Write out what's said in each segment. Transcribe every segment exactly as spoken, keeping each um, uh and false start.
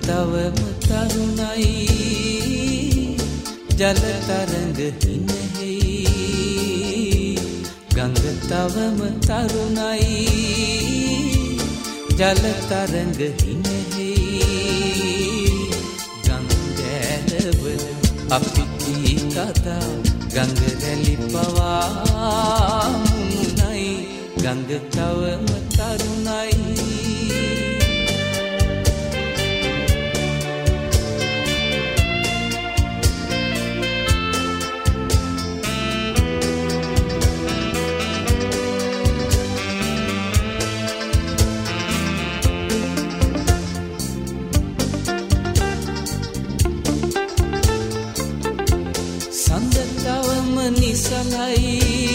තවම තරුණයි ජල තරංග හිනෙහි ගංග තවම තරුණයි ජල තරංග හිනෙහි ගංගෑලවල අපි කී කතා ගංග රැලි පවා මුමුණයි ගංග තවම තරුණයි නිසලයි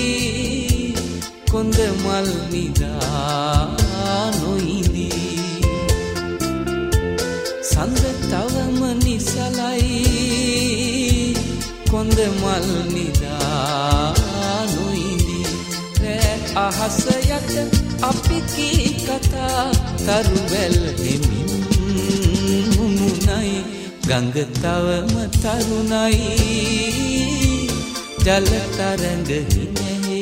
කොන්ද මල් නිදා නොඉදී සඳ තවම නිසලයි කොන්ද මල් නිදා නොඉදී රෑ අහස යට අපි කී කතා තරුවැල් හෙමින් මුමුණයි ගංග තවම තරුණයි ජල තරංග හිනෙහි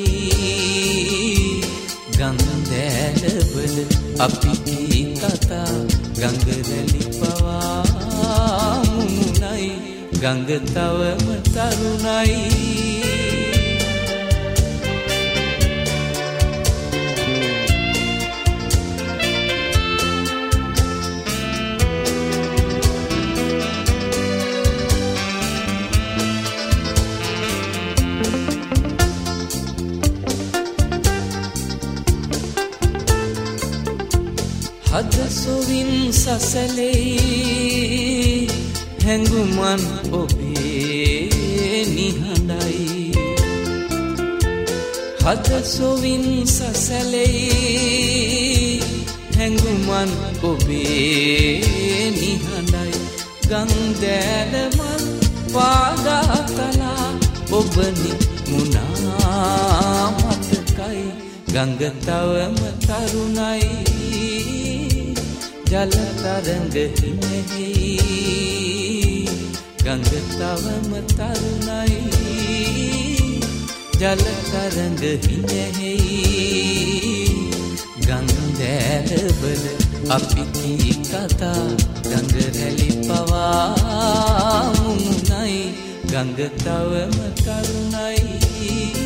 ගංගෑලවල අපි කී කතා ගංග රැලි පවා මුමුණයි ගංග තවම තරුණයි හද සොවින් සසලේ හැඟුමන් ඔබේ නිහඬයි හද සොවින් සසලේ හැඟුමන් ඔබේ නිහඬයි ගංගෑලමල් පාදා කලා ඔබනි මුණා මතකයි ගංග තවම තරුණයි ජල තරංග හිනෙහි ගංග තවම තරුණයි ජල තරංග හිනෙහි ගංගෑලවල අපි කී කතා ගංග රැලි පවා මුමුණයි ගංග තවම තරුණයි